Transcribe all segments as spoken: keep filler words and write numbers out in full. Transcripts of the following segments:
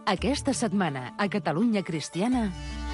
Aquesta setmana, a Catalunya Cristiana...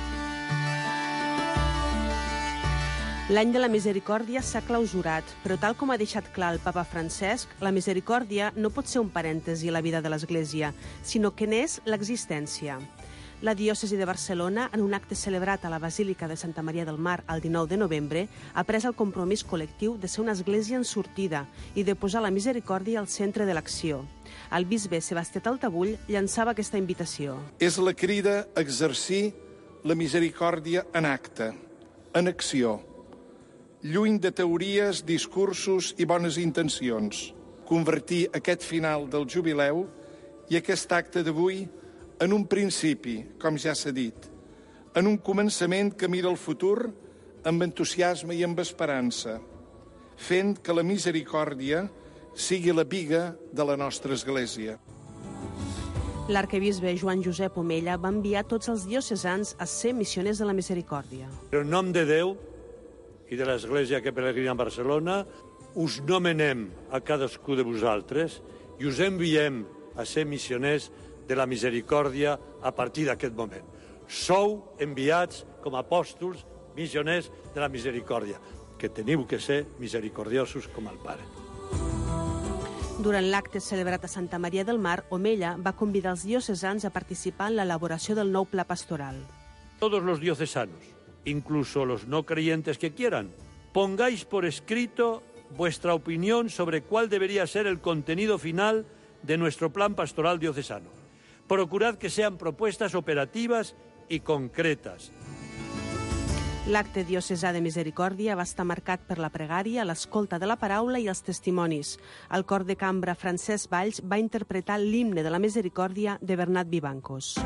L'any de la misericòrdia s'ha clausurat, però tal com ha deixat clar el papa Francesc, la misericòrdia no pot ser un parèntesi a la vida de l'Església, sinó que n'és l'existència. La diòcesi de Barcelona, en un acte celebrat a la Basílica de Santa Maria del Mar el dinou de novembre, ha pres el compromís col·lectiu de ser una església en sortida i de posar la misericòrdia al centre de l'acció. El bisbe Sebastià Taltabull llançava aquesta invitació. És la crida a exercir la misericòrdia en acte, en acció, lluny de teories, discursos i bones intencions. Convertir aquest final del jubileu i aquest acte d'avui en un principi, com ja s'ha dit, en un començament que mira el futur amb entusiasme i amb esperança, fent que la misericòrdia sigui la biga de la nostra Església. L'arquebisbe Joan Josep Omella va enviar tots els diocesans a ser missioners de la misericòrdia. En nom de Déu i de l'Església que peregrina a Barcelona, us nomenem a cadascú de vosaltres i us enviem a ser missioners de la misericòrdia a partir d'aquest moment. Sou enviats com a apòstols, missioners de la misericòrdia, que teniu que ser misericordiosos com el Pare. Durant l'acte celebrat a Santa Maria del Mar, Omella va convidar els diocesans a participar en l'elaboració del nou pla pastoral. Todos los diocesanos, incluso los no creyentes que quieran, pongáis por escrito vuestra opinión sobre cuál debería ser el contenido final de nuestro plan pastoral diocesano. Procurad que sean propuestas operativas y concretas. L'acte diocesà de misericòrdia va estar marcat per la pregària, l'escolta de la paraula i els testimonis. El cor de cambra Francesc Valls va interpretar l'himne de la misericòrdia de Bernat Vivancos.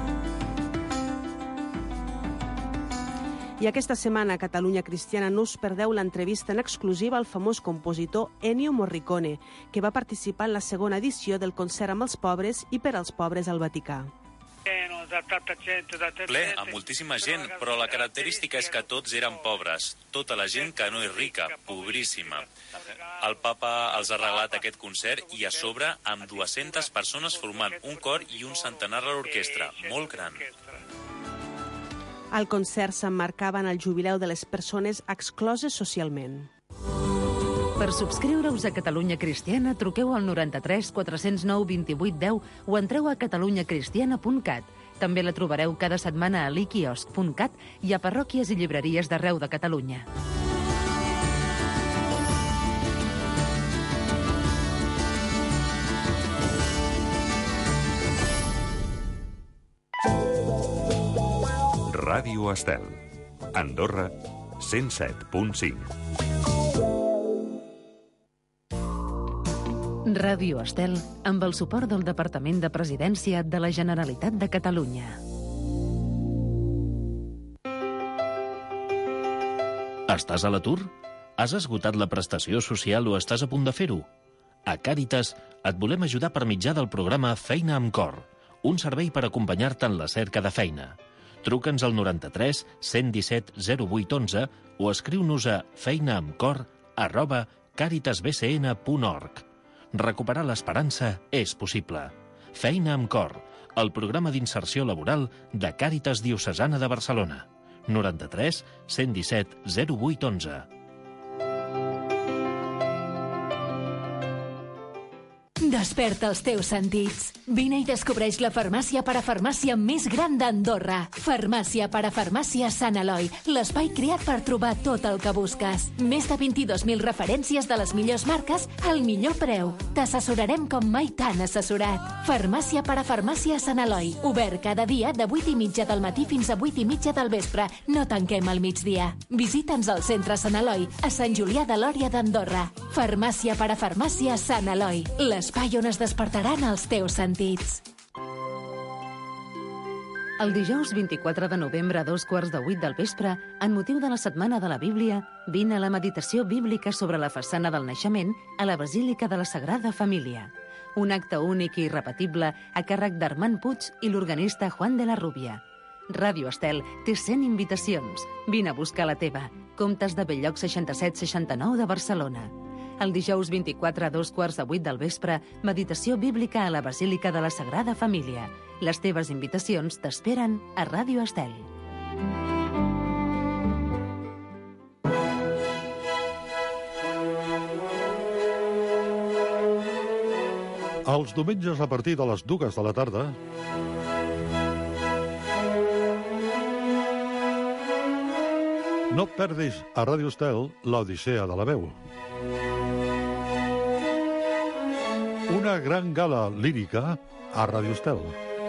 I aquesta setmana a Catalunya Cristiana no us perdeu l'entrevista en exclusiva al famós compositor Ennio Morricone, que va participar en la segona edició del concert amb els pobres i per als pobres al Vaticà. Ple, amb moltíssima gent, però la característica és que tots eren pobres, tota la gent que no és rica, pobríssima. El papa els ha regalat aquest concert i a sobre amb dues-centes persones formant un cor i un centenar a l'orquestra, molt gran. El concert s'emmarcava en el jubileu de les persones excloses socialment. Per subscriure-us a Catalunya Cristiana, truqueu al noranta-tres quatre cents nou vint-i-vuit deu o entreu a catalunya cristiana punt cat. També la trobareu cada setmana a l'iquiosc punt cat i a parròquies i llibreries d'arreu de Catalunya. Ràdio Estel, Andorra, cent set punt cinc. Ràdio Estel, amb el suport del Departament de Presidència de la Generalitat de Catalunya. Estàs a l'atur? Has esgotat la prestació social o estàs a punt de fer-ho? A Càritas et volem ajudar per mitjà del programa Feina amb Cor, un servei per acompanyar-te en la cerca de feina. Truca'ns al noranta-tres cent disset zero vuit onze o escriu-nos a feinaamcor arroba caritasbcn punt org. Recuperar l'esperança és possible. Feina amb Cor, el programa d'inserció laboral de Càritas Diocesana de Barcelona. noranta-tres cent disset zero vuit onze. Desperta els teus sentits. Vine i descobreix la farmàcia parafarmàcia més gran d'Andorra. Farmàcia parafarmàcia Sant Eloi, l'espai creat per trobar tot el que busques. Més de vint-i-dos mil referències de les millors marques al millor preu. T'assessorarem com mai t'han assessorat. Farmàcia parafarmàcia Sant Eloi, obert cada dia de vuit i mitja del matí fins a vuit i mitja del vespre. No tanquem al migdia. Visita'ns al centre Sant Eloi, a Sant Julià de Lòria d'Andorra. Farmàcia parafarmàcia Sant Eloi, l'espai on es despertaran els teus sentits. El dijous vint-i-quatre de novembre a dos quarts de vuit del vespre, en motiu de la Setmana de la Bíblia, vine a la meditació bíblica sobre la façana del naixement a la Basílica de la Sagrada Família. Un acte únic i irrepetible a càrrec d'Armand Puig i l'organista Juan de la Rubia. Ràdio Estel té cent invitacions. Vine a buscar la teva. Comtes de Belllloc seixanta-set seixanta-nou de Barcelona. El dijous vint-i-quatre a dos quarts de vuit del vespre, meditació bíblica a la Basílica de la Sagrada Família. Les teves invitacions t'esperen a Ràdio Estel. Els diumenges a partir de les dues de la tarda no et perdis a Ràdio Estel l'Odissea de la veu. Una gran gala lírica a Ràdio Estel.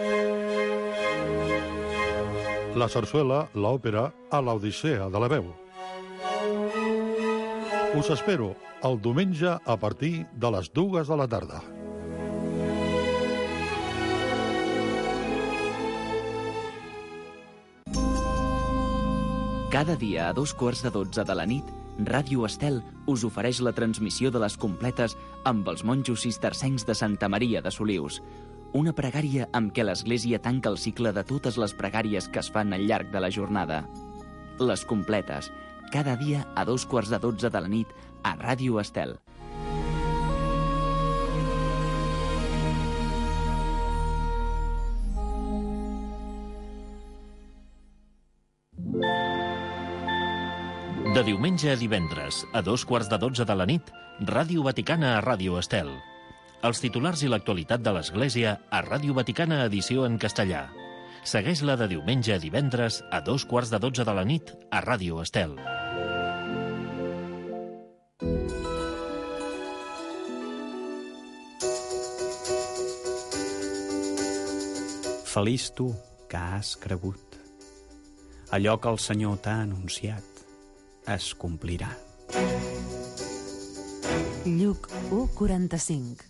La sarsuela, l'òpera, a l'Odissea de la veu. Us espero el diumenge a partir de les dues de la tarda. Cada dia a dos quarts de dotze de la nit, Ràdio Estel us ofereix la transmissió de les completes amb els monjos cistercencs de Santa Maria de Solius. Una pregària amb què l'Església tanca el cicle de totes les pregàries que es fan al llarg de la jornada. Les completes, cada dia a dos quarts de dotze de la nit a Ràdio Estel. De diumenge a divendres, a dos quarts de dotze de la nit, Ràdio Vaticana a Ràdio Estel. Els titulars i l'actualitat de l'Església a Ràdio Vaticana edició en castellà. Segueix-la de diumenge a divendres, a dos quarts de dotze de la nit, a Ràdio Estel. Feliç tu, que has cregut. Allò que el Senyor t'ha anunciat es complirà. Lluc u quaranta-cinc.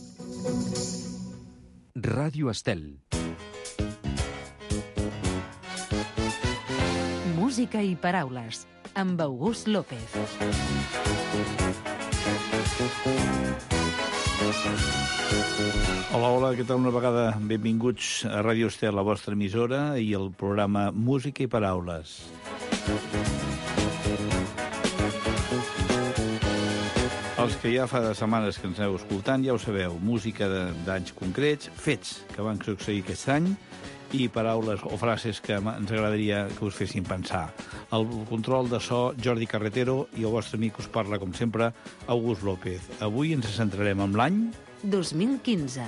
Ràdio Estel. Música i paraules, amb August López. Hola, hola, què tal? Una vegada benvinguts a Ràdio Estel, la vostra emissora, i el programa Música i Paraules. Els que ja fa setmanes que ens aneu escoltant ja ho sabeu, música d'anys concrets, fets que van succeir aquest any i paraules o frases que ens agradaria que us fessin pensar. El control de so, Jordi Carretero, i el vostre amic us parla, com sempre, August López. Avui ens centrarem en l'any dos mil quinze.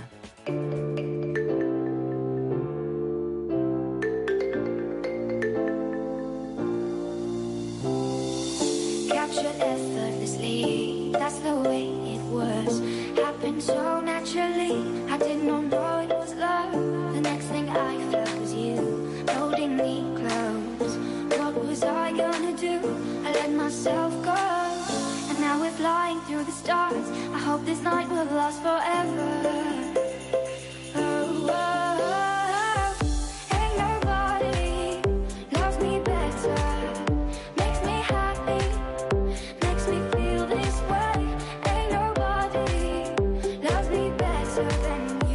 So naturally, I did not know it was love. The next thing I felt was you holding me close. What was I gonna do? I let myself go, and now we're flying through the stars. I hope this night will last forever. Oh, oh, oh. Ain't nobody loves me better, makes me happy, makes me feel this way. Ain't nobody loves me better than you.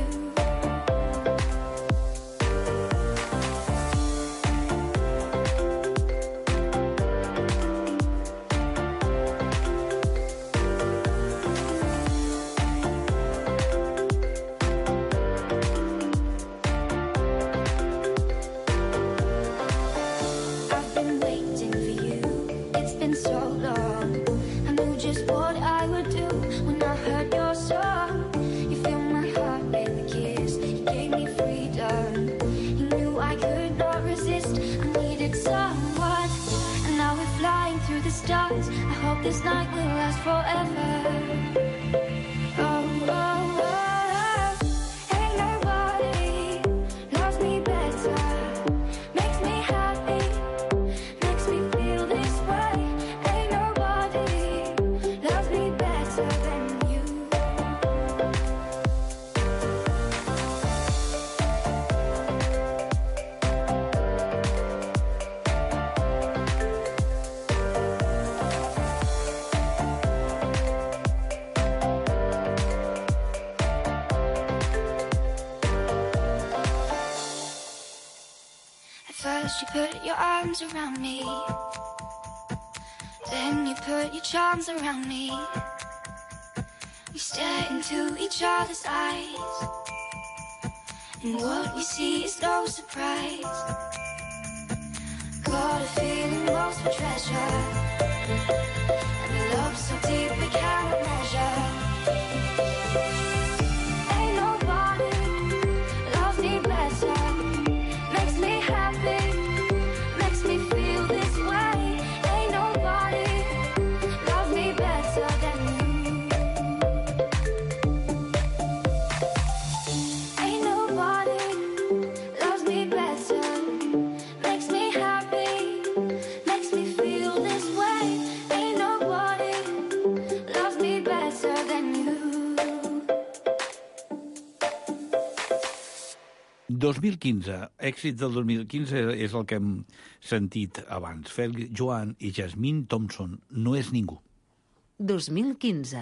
I've been waiting for you, it's been so long. I knew just what I would do when I heard your song. You filled my heart with a kiss, you gave me freedom. You knew I could not resist, I needed someone. And now we're flying through the stars. I hope this night will last forever. Oh, oh, oh, oh. Ain't nobody loves me better, makes me happy, makes me feel this way. Ain't nobody loves me better than you. At first you put your arms around me, then you put your charms around me. We stare into each other's eyes, And what you see is no surprise. Got a feeling lost for treasure, and a love so deep we cannot measure. Ain't nobody loves me better. Makes me happy, makes me feel this way. Ain't nobody loves me better than you. Ain't nobody loves me better. Makes me happy, makes me feel this way. Ain't nobody loves me better than you. dos mil quinze, èxit del dos mil quinze és el que hem sentit abans. Fergie Joan i Jasmine Thompson, No és ningú. dos mil quinze.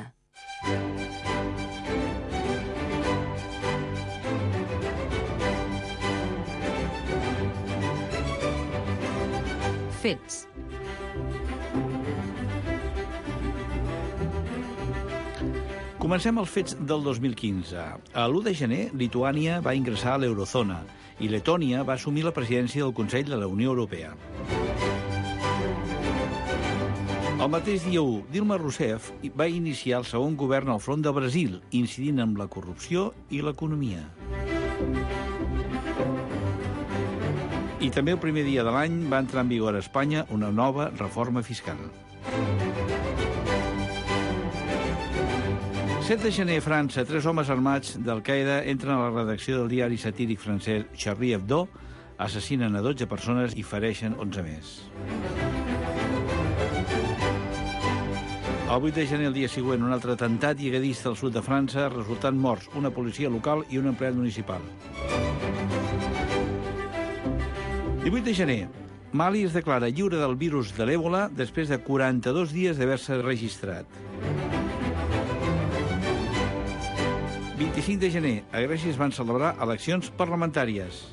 Fets. Comencem els fets del dos mil quinze. A l'u de gener, Lituània va ingressar a l'eurozona i Letònia va assumir la presidència del Consell de la Unió Europea. El mateix dia u, Dilma Rousseff va iniciar el segon govern al front de Brasil, incidint en la corrupció i l'economia. I també el primer dia de l'any va entrar en vigor a Espanya una nova reforma fiscal. set de gener, França, tres homes armats d'Al-Qaeda entren a la redacció del diari satíric francès Charlie Hebdo, assassinen a dotze persones i fereixen onze més. El vuit de gener, el dia següent, un altre atemptat lligadista al sud de França, resultant morts una policia local i un empleat municipal. divuit de gener, Mali es declara lliure del virus de l'Èbola després de quaranta-dos dies d'haver-se registrat. vint-i-cinc de gener, a Grècia es van celebrar eleccions parlamentàries.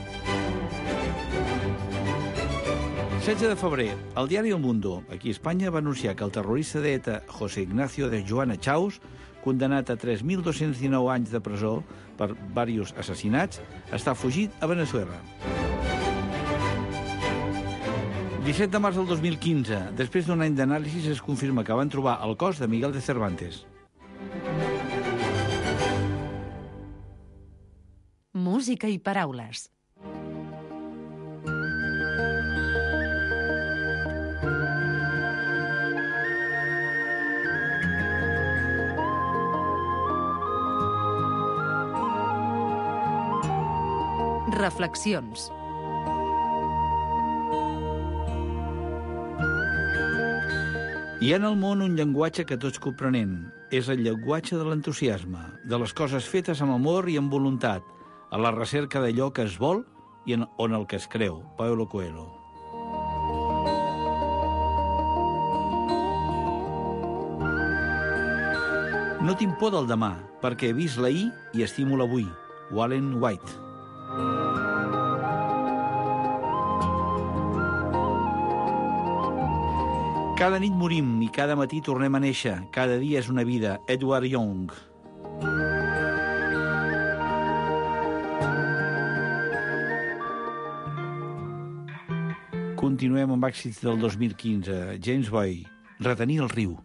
setze de febrer, el diari El Mundo, aquí a Espanya, va anunciar que el terrorista d'ETA José Ignacio de Joana Chaus, condemnat a tres mil dos-cents dinou anys de presó per diversos assassinats, està fugit a Venezuela. disset de març del dos mil quinze, després d'un any d'anàlisis, es confirma que van trobar el cos de Miguel de Cervantes. Música i paraules. Reflexions. Hi ha en el món un llenguatge que tots comprenem. És el llenguatge de l'entusiasme, de les coses fetes amb amor i amb voluntat, a la recerca d'allò que es vol i en, on el que es creu. Paulo Coelho. No tinc por del demà, perquè he vist l'ahir i estimo l'avui. Wallen White. Cada nit morim i cada matí tornem a néixer. Cada dia és una vida. Edward Young. Continuem amb èxits del dos mil quinze. James Boy, Retenir el riu.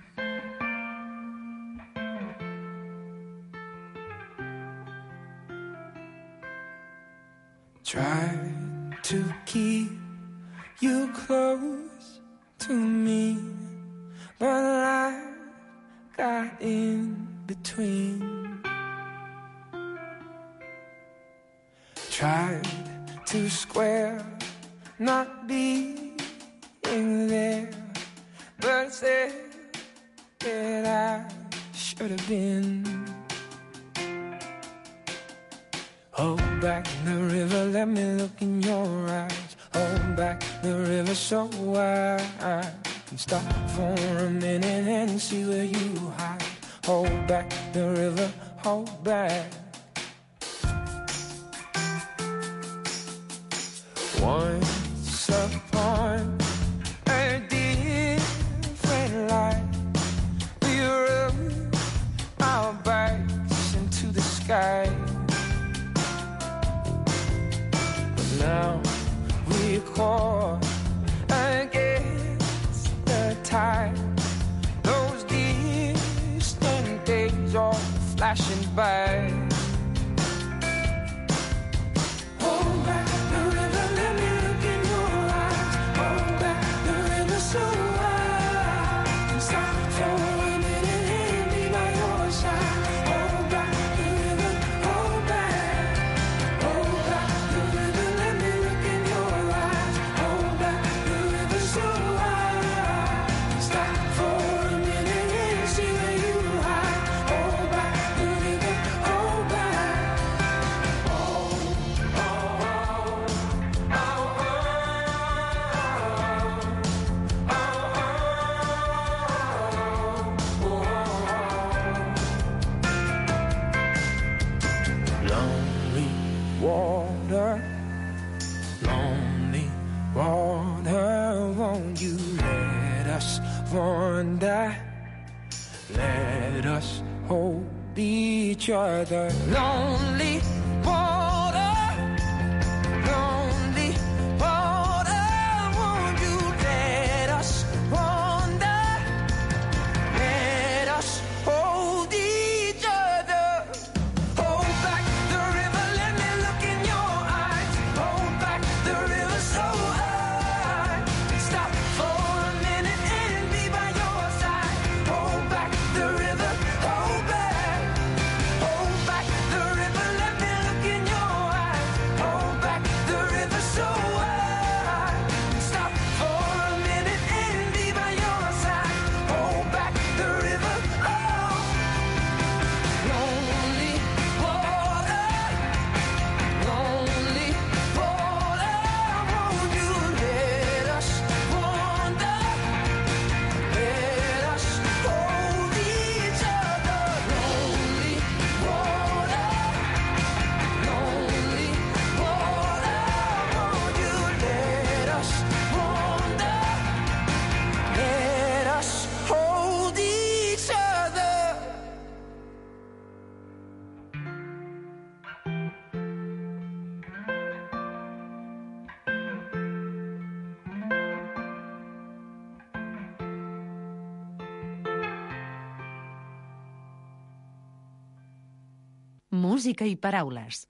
Try to keep you close to me, but life got in between. Tried to square not being there, but said that I should have been. Hold back the river, let me look in your eyes. Hold back the river so I can stop for a minute and see where you hide. Hold back the river, hold back. Once upon a different life, we rode our bikes into the sky. tide. Those distant days are flashing by. Hold back the river, let me look in your eyes. Hold back the river so wide. And stop for a minute and be by your side. Hold back the river, hold back. Hold back the river, let me look in your eyes. Hold back the river so wide. Stop for a minute and see where you hide. Hold back the river, hold back. Oh, oh, oh, oh, lonely water, lonely water, won't you let us wander? Let us hold each other. Lonely water, lonely water, won't you let us wander? Let us hold each other. Hold back the river, let me look in your eyes. Hold back the river so high. Stop for a minute and be by your side. Hold back the river, hold back. Hold back the river, let me look in your eyes. Hold back the river so high. Stop for a minute and be by your side. Hold back the river, oh. Lonely water, lonely water, won't you let us wander? Let us hold each other. Lonely water, lonely water, won't you let us wander? Let us hold each other. Música i paraules.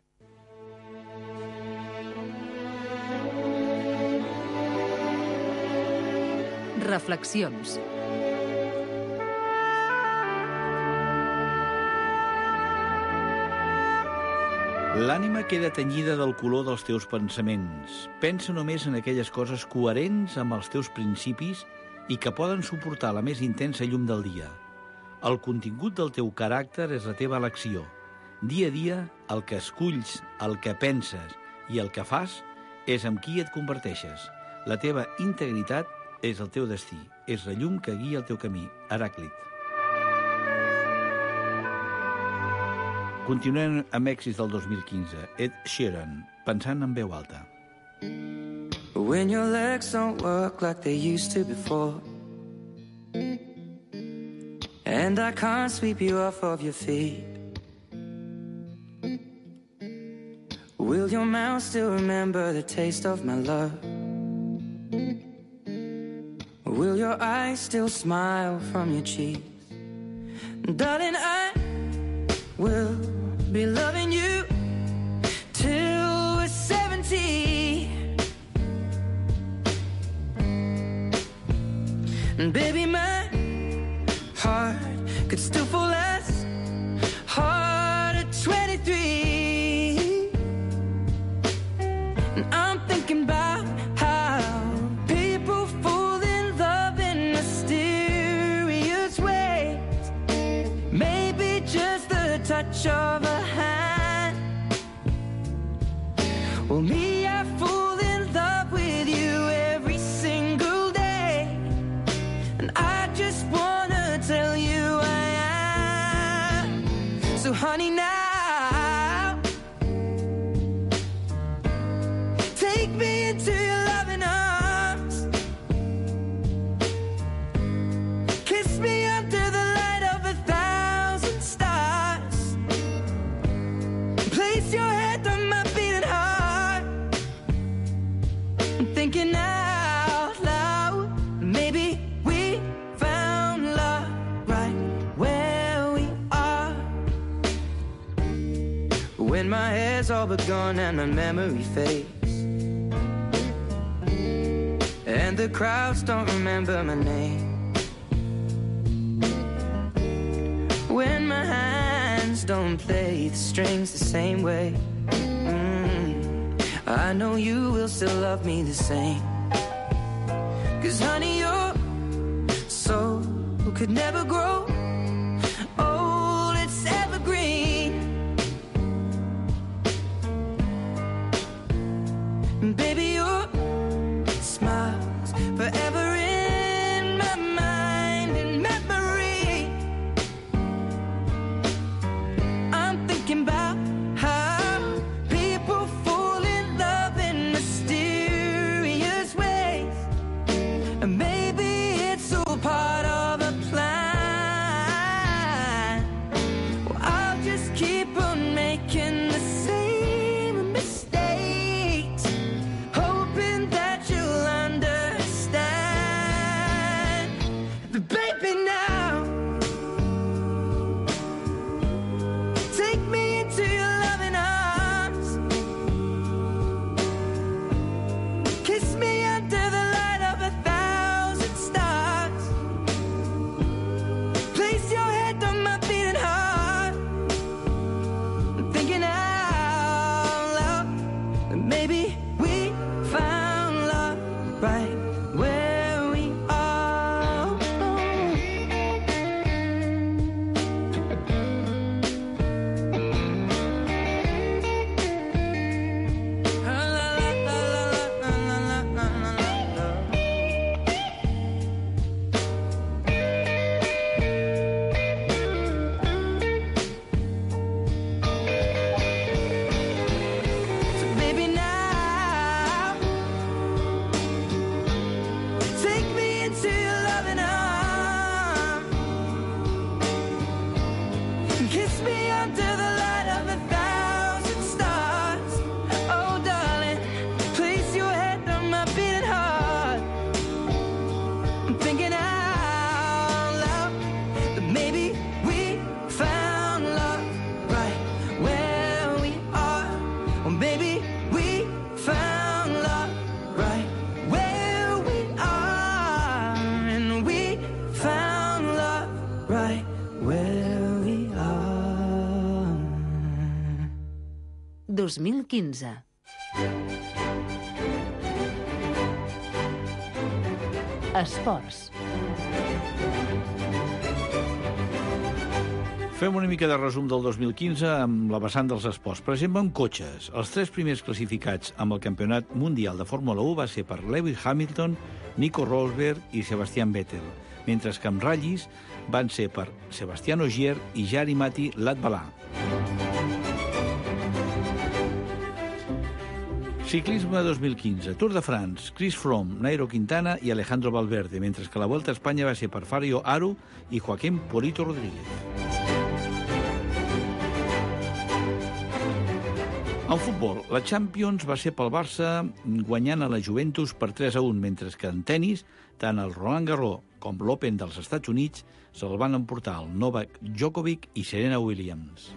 Reflexions. L'ànima queda tenyida del color dels teus pensaments. Pensa només en aquelles coses coherents amb els teus principis i que poden suportar la més intensa llum del dia. El contingut del teu caràcter és la teva elecció. Dia a dia, el que esculls, el que penses i el que fas és amb qui et converteixes. La teva integritat és el teu destí, és la llum que guia el teu camí. Heràclit. Continuem amb èxits del dos mil quinze. Ed Sheeran, pensant en veu alta. When your legs don't work like they used to before, and I can't sweep you off of your feet, will your mouth still remember the taste of my love? Will your eyes still smile from your cheeks? Darling, I will be loving you till we're seventy. And baby, my heart could still fall less hard at twenty-three. And I'm thinking about how people fall in love in mysterious ways. Maybe just the touch of a hand. Well, me, I fall in love with you every single day. And I just wanna tell you I am. So honey, now take me into your loving arms. Kiss me under the light of a thousand stars. Place your head on my beating heart. I'm thinking out loud, maybe we cares all begun and my memory fades, and the crowds don't remember my name. When my hands don't play the strings the same way, mm, I know you will still love me the same. 'Cause honey, your soul could never grow old, it's evergreen. And baby, your smile's forever in my mind and memory. I'm thinking about how people fall in love in mysterious ways, and maybe it's all part of a plan. Well, I'll just keep on making the same mistakes, hoping that you'll understand. But baby, now take me into your loving arms, kiss me under the light of a thousand stars, place your head on my beating heart. I'm thinking out loud that maybe we found love right where we are. So baby, now take me into your loving arms, kiss me under the light of a thousand stars. Oh darling, place your head on my beating heart. I'm thinking out loud that maybe we found love right where we are. Or maybe we found love right where we are. And we found love right where we are. dos mil quinze. Esports. Fem una mica de resum del dos mil quinze amb la vessant dels esports. Per exemple, en cotxes. Els tres primers classificats amb el Campionat Mundial de Fórmula u va ser per Lewis Hamilton, Nico Rosberg i Sebastian Vettel, mentre que amb ratllis van ser per Sebastian Ogier i Jari-Matti Latvala. Ciclisme dos mil quinze. Tour de France. Chris Froome, Nairo Quintana i Alejandro Valverde, mentre que la Volta a Espanya va ser per Fabio Aru i Joaquim Polito Rodríguez. En futbol, la Champions va ser pel Barça guanyant a la Juventus per tres a un, mentre que en tennis, tant el Roland Garros com l'Open dels Estats Units se'l van emportar el Novak Djokovic i Serena Williams.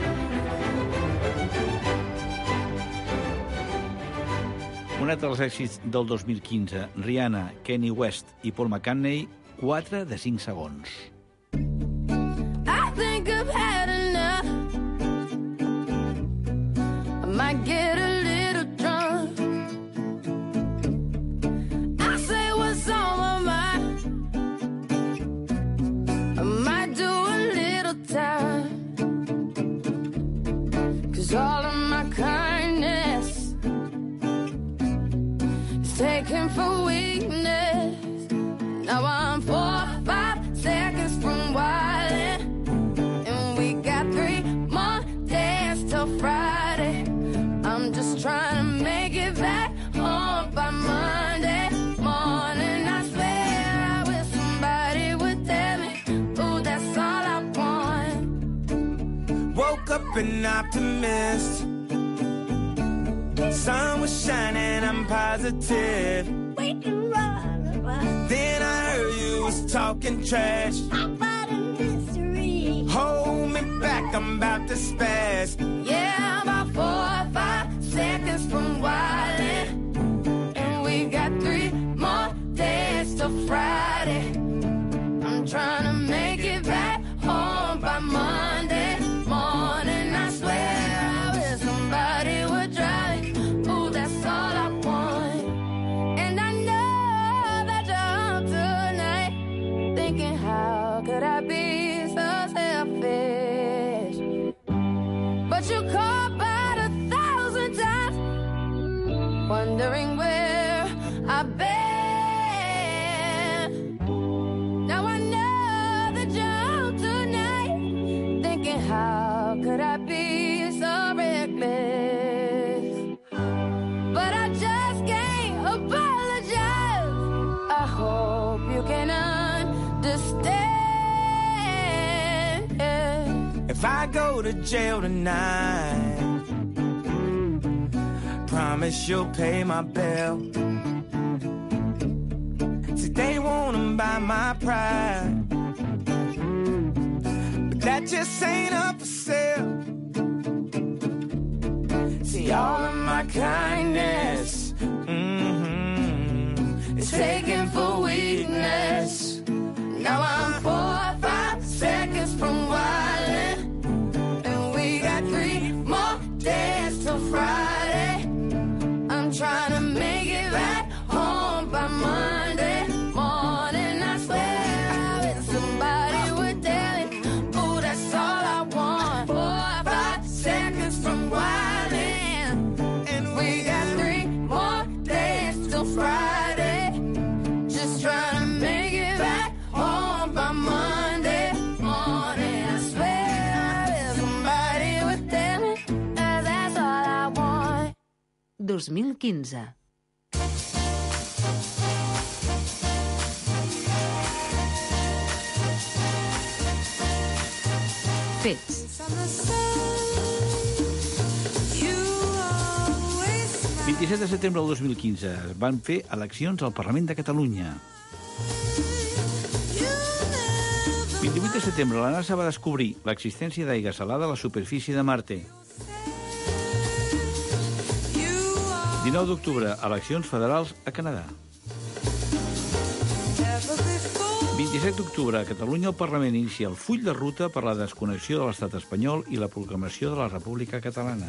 Un altre dels èxits del dos mil quinze, Rihanna, Kanye West i Paul McCartney, quatre de cinc segons. I think I've had enough. I might get a little drunk. I say what's on my mind. I might do a little time. 'Cause all of my kindness is taken for weakness. Now I'm four, five seconds from wildin', and we got three more days till Friday. I'm just trying to make it back home by Monday morning. I swear I wish somebody would tell me, ooh, that's all I want. Woke up an optimist. Sun was shining, I'm positive. Then I heard you was talking trash about a mystery. Hold me back, I'm about to spaz. Yeah, about four trying to make it back home by Monday morning. I swear I wish somebody would drive. Ooh, that's all I want. And I know that you're home tonight, thinking how could I be so selfish? But you called about a thousand times, wondering where I've been. Now I know that you're home tonight, thinking how could I be so reckless? But I just can't apologize. I hope you can understand. If I go to jail tonight, promise you'll pay my bill. See, they wanna buy my pride, but that just ain't up for sale. See, all of my kindness, mm-hmm, is taken for weakness. Now I'm four or five seconds from wildin', and we got three more days till Friday. I'm trying to make it back home by Monday morning. I swear I wish somebody would tell it. Ooh, that's all I want. Four or five seconds from wildin', and we got three more days till Friday. Just trying to make it back home by Monday morning. I swear I wish somebody would tell it, 'cause that's all I want. dos mil quinze. Fets. vint-i-set de setembre del dos mil quinze van fer eleccions al Parlament de Catalunya. vint-i-vuit de setembre la NASA va descobrir l'existència d'aigua salada a la superfície de Marte. dinou d'octubre, eleccions federals a Canadà. vint-i-set d'octubre, a Catalunya el Parlament inicia el full de ruta per la desconnexió de l'estat espanyol i la proclamació de la República Catalana.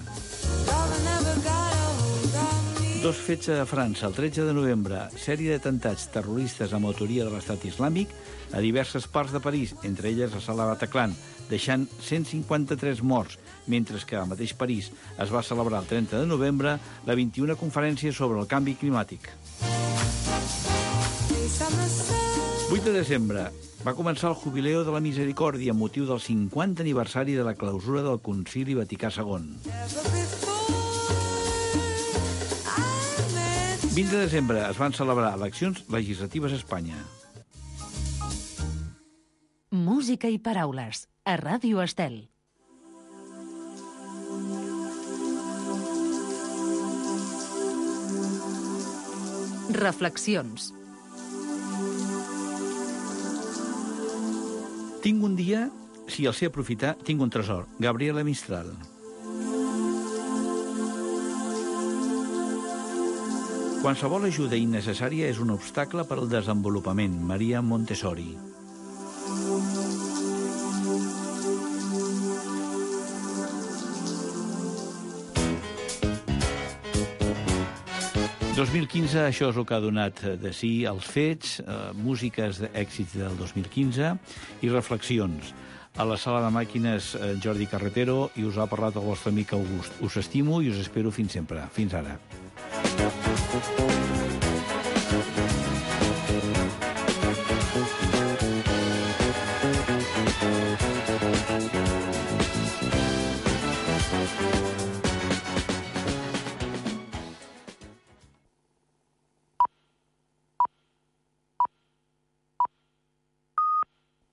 Dos fets a França. El tretze de novembre, sèrie d'atemptats terroristes amb autoria de l'estat islàmic a diverses parts de París, entre elles a Sala Bataclan, deixant cent cinquanta-tres morts, mentre que al mateix París es va celebrar el trenta de novembre la vint-i-una conferència sobre el canvi climàtic. vuit de desembre va començar el Jubileu de la Misericòrdia amb motiu del cinquanta aniversari de la clausura del Concili Vaticà segon. vint de desembre es van celebrar eleccions legislatives a Espanya. Música i paraules a Ràdio Estel. Reflexions. Tinc un dia, si el sé aprofitar, tinc un tresor. Gabriela Mistral. Qualsevol ajuda innecessària és un obstacle per al desenvolupament. Maria Montessori. dos mil quinze, això és el que ha donat de si els fets, eh, músiques d'èxits del dos mil quinze i reflexions. A la sala de màquines, eh, Jordi Carretero, i us ha parlat el vostre amic August. Us estimo i us espero fins sempre. Fins ara.